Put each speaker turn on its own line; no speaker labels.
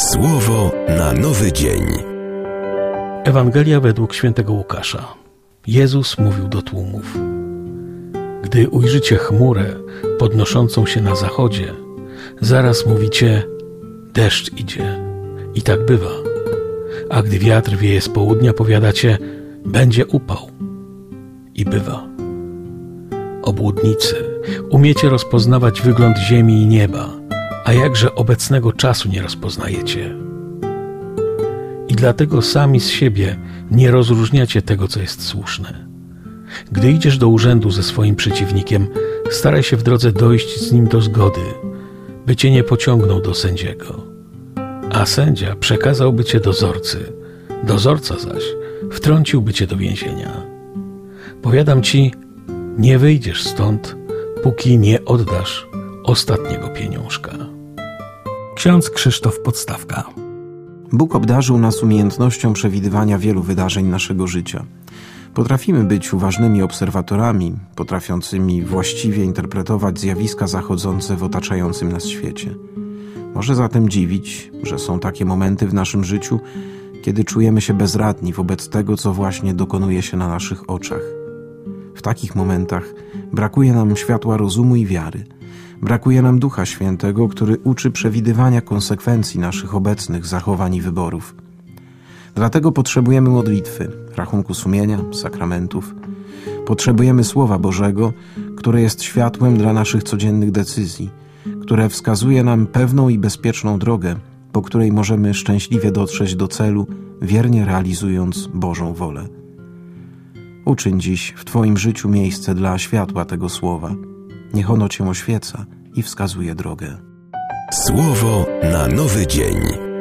Słowo na nowy dzień.
Ewangelia według świętego Łukasza. Jezus mówił do tłumów: gdy ujrzycie chmurę podnoszącą się na zachodzie, zaraz mówicie: deszcz idzie. I tak bywa. A gdy wiatr wieje z południa, powiadacie: będzie upał. I bywa. Obłudnicy, umiecie rozpoznawać wygląd ziemi i nieba, a jakże obecnego czasu nie rozpoznajecie. I dlatego sami z siebie nie rozróżniacie tego, co jest słuszne. Gdy idziesz do urzędu ze swoim przeciwnikiem, staraj się w drodze dojść z nim do zgody, by cię nie pociągnął do sędziego. A sędzia przekazałby cię dozorcy, dozorca zaś wtrąciłby cię do więzienia. Powiadam ci, nie wyjdziesz stąd, póki nie oddasz ostatniego pieniążka.
Ksiądz Krzysztof Podstawka.
Bóg obdarzył nas umiejętnością przewidywania wielu wydarzeń naszego życia. Potrafimy być uważnymi obserwatorami, potrafiącymi właściwie interpretować zjawiska zachodzące w otaczającym nas świecie. Może zatem dziwić, że są takie momenty w naszym życiu, kiedy czujemy się bezradni wobec tego, co właśnie dokonuje się na naszych oczach. W takich momentach brakuje nam światła rozumu i wiary. Brakuje nam Ducha Świętego, który uczy przewidywania konsekwencji naszych obecnych zachowań i wyborów. Dlatego potrzebujemy modlitwy, rachunku sumienia, sakramentów. Potrzebujemy Słowa Bożego, które jest światłem dla naszych codziennych decyzji, które wskazuje nam pewną i bezpieczną drogę, po której możemy szczęśliwie dotrzeć do celu, wiernie realizując Bożą wolę. Uczyń dziś w Twoim życiu miejsce dla światła tego Słowa. Niech ono Cię oświeca i wskazuje drogę.
Słowo na nowy dzień.